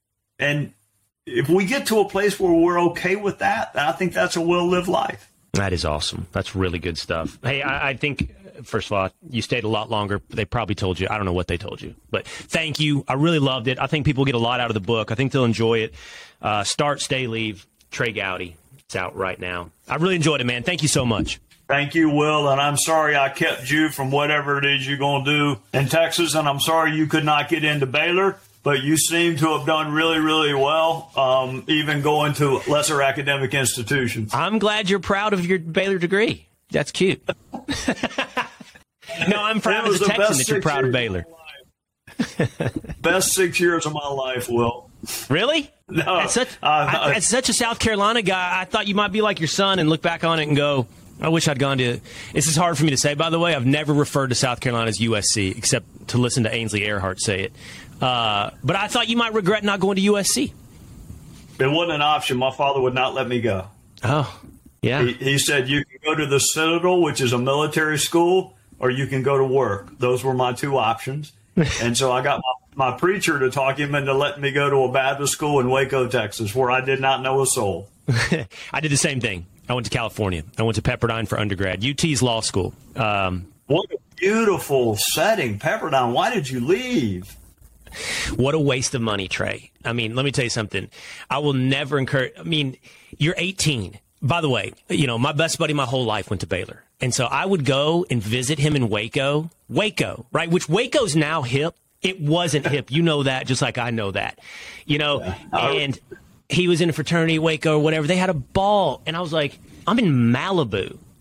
S6: And if we get to a place where we're okay with that, I think that's a well-lived life.
S5: That is awesome. That's really good stuff. Hey, I, I think, first of all, you stayed a lot longer. They probably told you. I don't know what they told you. But thank you. I really loved it. I think people get a lot out of the book. I think they'll enjoy it. Uh, Start, Stay, Leave. Trey Gowdy. It's out right now. I really enjoyed it, man. Thank you so much.
S6: Thank you, Will. And I'm sorry I kept you from whatever it is you're going to do in Texas. And I'm sorry you could not get into Baylor. But you seem to have done really, really well, um, even going to lesser academic institutions.
S5: I'm glad you're proud of your Baylor degree. That's cute. No, I'm proud as a Texan that you're proud of Baylor.
S6: Best six years of my life, Will.
S5: Really?
S6: No.
S5: As such,
S6: uh, I,
S5: as such a South Carolina guy, I thought you might be like your son and look back on it and go, I wish I'd gone to – this is hard for me to say, by the way. I've never referred to South Carolina as U S C except to listen to Ainsley Earhart say it. Uh, but I thought you might regret not going to U S C.
S6: It wasn't an option. My father would not let me go.
S5: Oh, yeah.
S6: He, he said, you can go to the Citadel, which is a military school, or you can go to work. Those were my two options. And so I got my, my preacher to talk him into letting me go to a Baptist school in Waco, Texas, where I did not know a soul.
S5: I did the same thing. I went to California. I went to Pepperdine for undergrad. U T's law school. Um,
S6: what a beautiful setting, Pepperdine. Why did you leave?
S5: What a waste of money, Trey. I mean, let me tell you something. I will never encourage. I mean, you're eighteen. By the way, you know, my best buddy my whole life went to Baylor. And so I would go and visit him in Waco. Waco, right? Which Waco's now hip. It wasn't hip. You know that, just like I know that. You know, yeah. And he was in a fraternity, Waco or whatever. They had a ball. And I was like, I'm in Malibu.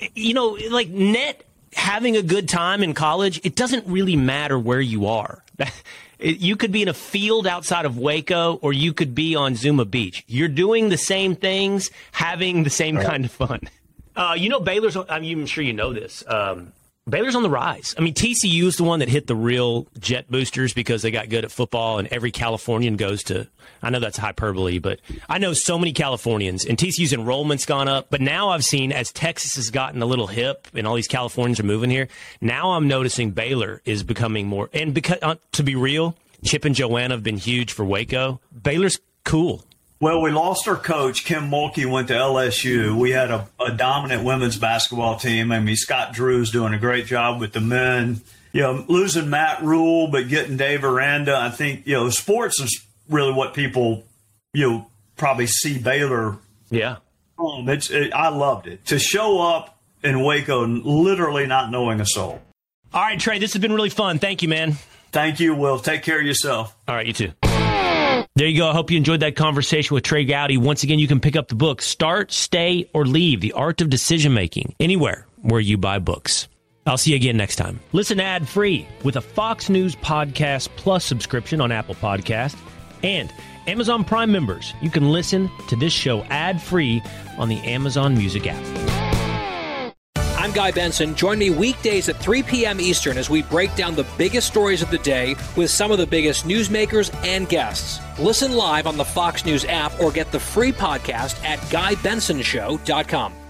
S5: you know, like net having a good time in college, it doesn't really matter where you are. You could be in a field outside of Waco, or you could be on Zuma Beach. You're doing the same things, having the same right. kind of fun. Uh, you know, Baylor's, I'm even sure you know this, um, Baylor's on the rise. I mean, T C U is the one that hit the real jet boosters because they got good at football, and every Californian goes to, I know that's hyperbole, but I know so many Californians, and T C U's enrollment's gone up. But now I've seen, as Texas has gotten a little hip and all these Californians are moving here, now I'm noticing Baylor is becoming more, and because uh, to be real, Chip and Joanna have been huge for Waco. Baylor's cool.
S6: Well, we lost our coach. Kim Mulkey went to L S U. We had a, a dominant women's basketball team. I mean, Scott Drew's doing a great job with the men. You know, losing Matt Rule, but getting Dave Aranda. I think, you know, sports is really what people, you know, probably see Baylor.
S5: Yeah.
S6: Um, it's, it, I loved it. To show up in Waco and literally not knowing a soul.
S5: All right, Trey, this has been really fun. Thank you, man.
S6: Thank you, Will. Take care of yourself.
S5: All right, you too. There you go. I hope you enjoyed that conversation with Trey Gowdy. Once again, you can pick up the book, Start, Stay, or Leave, The Art of Decision Making, anywhere where you buy books. I'll see you again next time. Listen ad-free with a Fox News Podcast Plus subscription on Apple Podcast. And Amazon Prime members, you can listen to this show ad-free on the Amazon Music app.
S11: I'm Guy Benson. Join me weekdays at three p.m. Eastern as we break down the biggest stories of the day with some of the biggest newsmakers and guests. Listen live on the Fox News app or get the free podcast at guy benson show dot com.